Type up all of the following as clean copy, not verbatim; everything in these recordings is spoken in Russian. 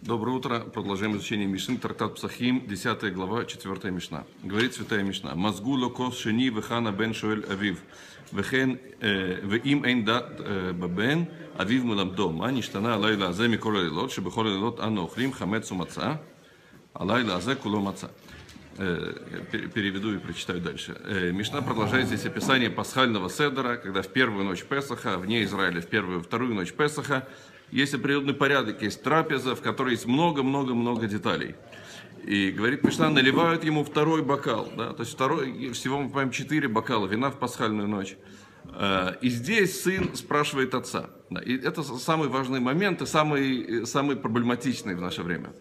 Доброе утро. Продолжаем изучение Мишны, трактат Псахим, 10 глава, 4 Мишна. Говорит святая Мишна. Мазгу локос шени вехана бен шоэль авив. Вехен веим эйн дат бабен авив муламдо. Ма ништана алайла азе микол алилот, шебехол алилот ану охлим хамец умаца. Алайла азе куло маца. Переведу и прочитаю дальше. Мишна продолжает здесь описание пасхального седера, когда в первую ночь Песаха, вне Израиля в первую и вторую ночь Песаха, есть определенный порядок, есть трапеза, в которой есть много-много-много деталей. И, говорит Мишна, наливают ему второй бокал. Да? То есть всего мы понимаем 4 бокала вина в пасхальную ночь. И здесь сын спрашивает отца. Да? И это самый важный момент и самый проблематичный в наше время.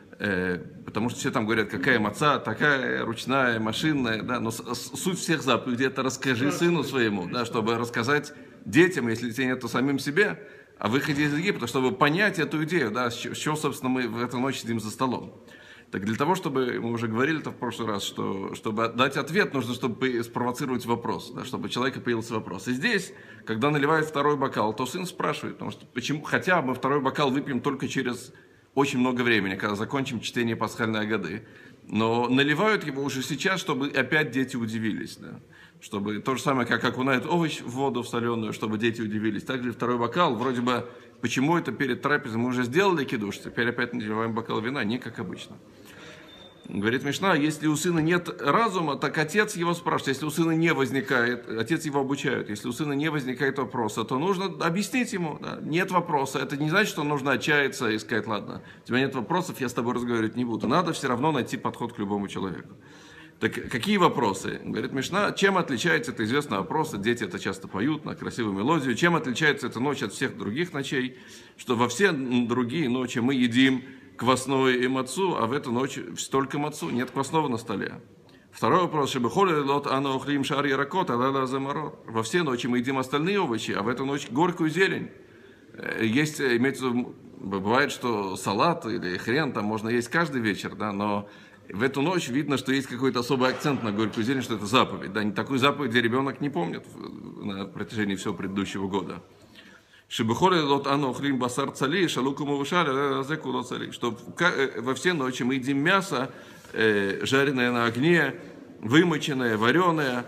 Потому что все там говорят, какая маца, такая ручная, машинная. Да? Но суть всех заповедей – это расскажи сыну своему, да? Чтобы рассказать детям, если тебе нет, то самим себе, о выходе из Египта, чтобы понять эту идею, да, с чего, собственно, мы в эту ночь сидим за столом. Так для того, чтобы, мы уже говорили это в прошлый раз, что чтобы дать ответ, нужно, чтобы спровоцировать вопрос, да, чтобы у человека появился вопрос. И здесь, когда наливает второй бокал, то сын спрашивает, потому что почему, хотя мы второй бокал выпьем только через очень много времени, когда закончим чтение пасхальной агады, но наливают его уже сейчас, чтобы опять дети удивились, да. Чтобы то же самое, как окунают овощ в воду в соленую, чтобы дети удивились. Также второй бокал, вроде бы, почему это перед трапезой? Мы уже сделали кидуш, теперь опять наливаем бокал вина, не как обычно. Говорит Мишна, если у сына нет разума, так отец его спрашивает. Если у сына не возникает, отец его обучает, если у сына не возникает вопроса, то нужно объяснить ему. Да, нет вопроса, это не значит, что нужно отчаяться и сказать, ладно, у тебя нет вопросов, я с тобой разговаривать не буду. Надо все равно найти подход к любому человеку. Так какие вопросы? Говорит Мишна, чем отличается, это известный вопрос, дети это часто поют на красивую мелодию, чем отличается эта ночь от всех других ночей, что во все другие ночи мы едим квасное и мацу, а в эту ночь столько мацу, нет квасного на столе. Второй вопрос, во все ночи мы едим остальные овощи, а в эту ночь горькую зелень. Есть, имеется в виду, бывает, что салат или хрен там можно есть каждый вечер, да, но в эту ночь видно, что есть какой-то особый акцент на горькую зелень, что это заповедь. Да, такую заповедь, где ребенок не помнит на протяжении всего предыдущего года. Что во все ночи мы едим мясо, жареное на огне, вымоченное, вареное,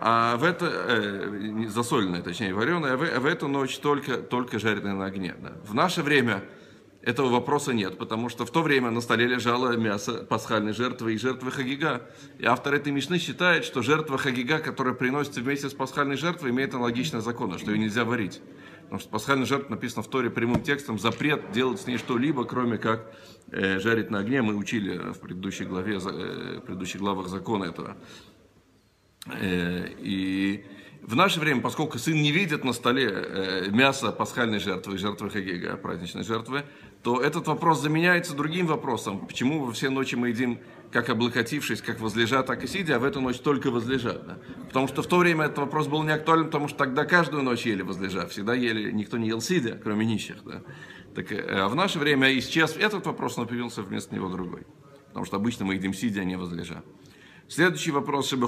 засоленное, точнее, вареное, а в эту ночь только жареное на огне. Да. В наше время этого вопроса нет, потому что в то время на столе лежало мясо пасхальной жертвы и жертвы Хагига. И автор этой Мишны считает, что жертва Хагига, которая приносится вместе с пасхальной жертвой, имеет аналогичное законы, что ее нельзя варить. Потому что пасхальная жертва написана в Торе прямым текстом, запрет делать с ней что-либо, кроме как жарить на огне. Мы учили в предыдущей главах закона этого. И в наше время, поскольку сын не видит на столе мясо пасхальной жертвы и жертвы Хагига, праздничной жертвы, то этот вопрос заменяется другим вопросом. Почему во все ночи мы едим, как облокотившись, как возлежа, так и сидя, а в эту ночь только возлежа? Да? Потому что в то время этот вопрос был не актуален, потому что тогда каждую ночь ели возлежа, всегда ели, никто не ел сидя, кроме нищих. Да? Так, а в наше время исчез этот вопрос, но появился вместо него другой. Потому что обычно мы едим сидя, а не возлежа. Следующий вопрос, что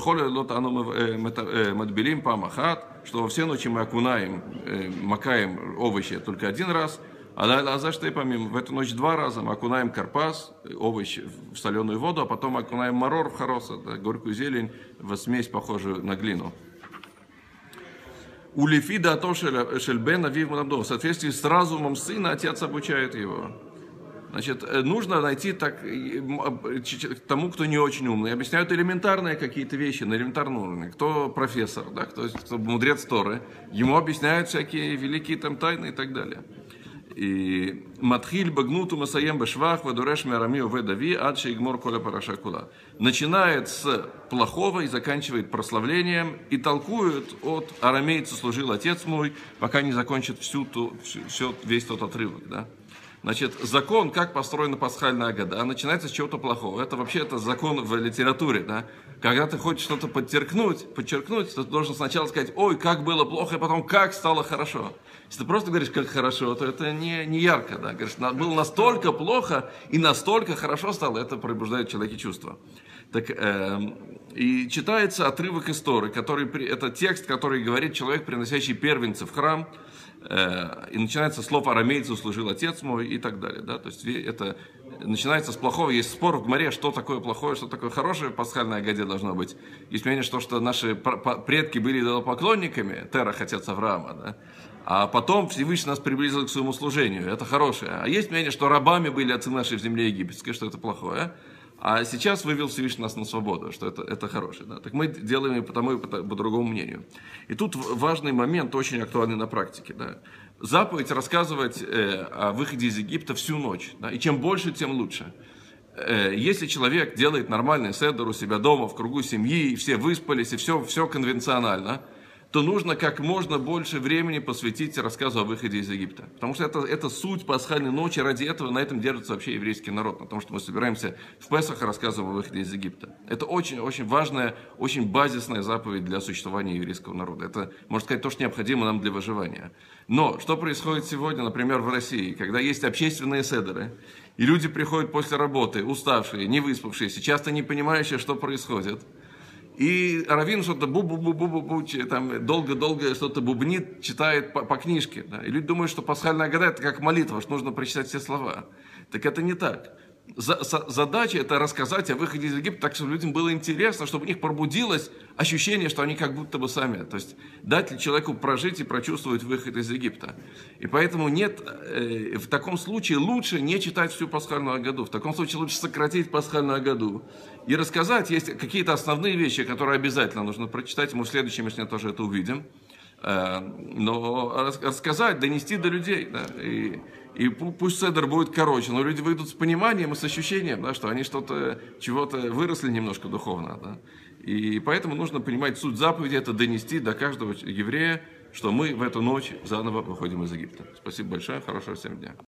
во все ночи мы макаем овощи только один раз, а за что и помимо, в эту ночь 2 раза мы окунаем карпас, овощи в соленую воду, а потом окунаем марор в хароса, да, горькую зелень, в смесь, похожую на глину. У Лефида то шельбена в соответствии с разумом сына отец обучает его. Значит, нужно найти тому, кто не очень умный. Объясняют элементарные какие-то вещи на элементарном уровне. Кто профессор, да, кто мудрец Торы, ему объясняют всякие великие там тайны и так далее. И матхиль багнуту масаем бешвах вадуреш миарами уведави адши игмор коля параша кула. Начинает с плохого и заканчивает прославлением и толкует от арамейца служил отец мой, пока не закончит весь тот отрывок, да. Значит, закон, как построена пасхальная агада, начинается с чего-то плохого. Это вообще закон в литературе, да. Когда ты хочешь что-то подчеркнуть, то ты должен сначала сказать, ой, как было плохо, и потом, как стало хорошо. Если ты просто говоришь, как хорошо, то это не ярко, да. Говоришь, было настолько плохо и настолько хорошо стало, это пробуждает в человеке чувства. Так, и читается отрывок из Торы, это текст, который говорит человек, приносящий первенца в храм, И начинается с слов «арамейцу служил отец мой» и так далее. Да? То есть это начинается с плохого. Есть спор в Гмаре, что такое плохое, что такое хорошее пасхальное Агаде должно быть. Есть мнение, что наши предки были идолопоклонниками, Терах, отец Авраама, да? А потом Всевышний нас приблизил к своему служению. Это хорошее. А есть мнение, что рабами были отцы наши в земле египетской, что это плохое. А сейчас вывел Всевышний нас на свободу, что это хорошее. Да? Так мы делаем и потому, и по другому мнению. И тут важный момент, очень актуальный на практике. Да? Заповедь рассказывать о выходе из Египта всю ночь. Да? И чем больше, тем лучше. Если человек делает нормальный седер у себя дома, в кругу семьи, и все выспались, и все конвенционально, то нужно как можно больше времени посвятить рассказу о выходе из Египта. Потому что это суть пасхальной ночи, ради этого на этом держится вообще еврейский народ. Потому что мы собираемся в Песах и рассказываем о выходе из Египта. Это очень-очень важная, очень базисная заповедь для существования еврейского народа. Это, можно сказать, то, что необходимо нам для выживания. Но что происходит сегодня, например, в России, когда есть общественные седеры, и люди приходят после работы, уставшие, не выспавшиеся, часто не понимающие, что происходит. И раввин что-то бу-бу-бу-бу-бу, там долго-долго что-то бубнит, читает по книжке. Да? И люди думают, что пасхальная Агада это как молитва, что нужно прочитать все слова. Так это не так. Задача это рассказать о выходе из Египта так, чтобы людям было интересно, чтобы у них пробудилось ощущение, что они как будто бы сами. То есть дать человеку прожить и прочувствовать выход из Египта. И поэтому в таком случае лучше не читать всю пасхальную Агаду. В таком случае лучше сократить пасхальную Агаду и рассказать. Есть какие-то основные вещи, которые обязательно нужно прочитать. Мы в следующем Мишне тоже это увидим. Но рассказать, донести до людей. Да, и пусть седер будет короче, но люди выйдут с пониманием и с ощущением, да, что они чего-то выросли немножко духовно. Да. И поэтому нужно понимать суть заповеди, это донести до каждого еврея, что мы в эту ночь заново выходим из Египта. Спасибо большое, хорошего всем дня.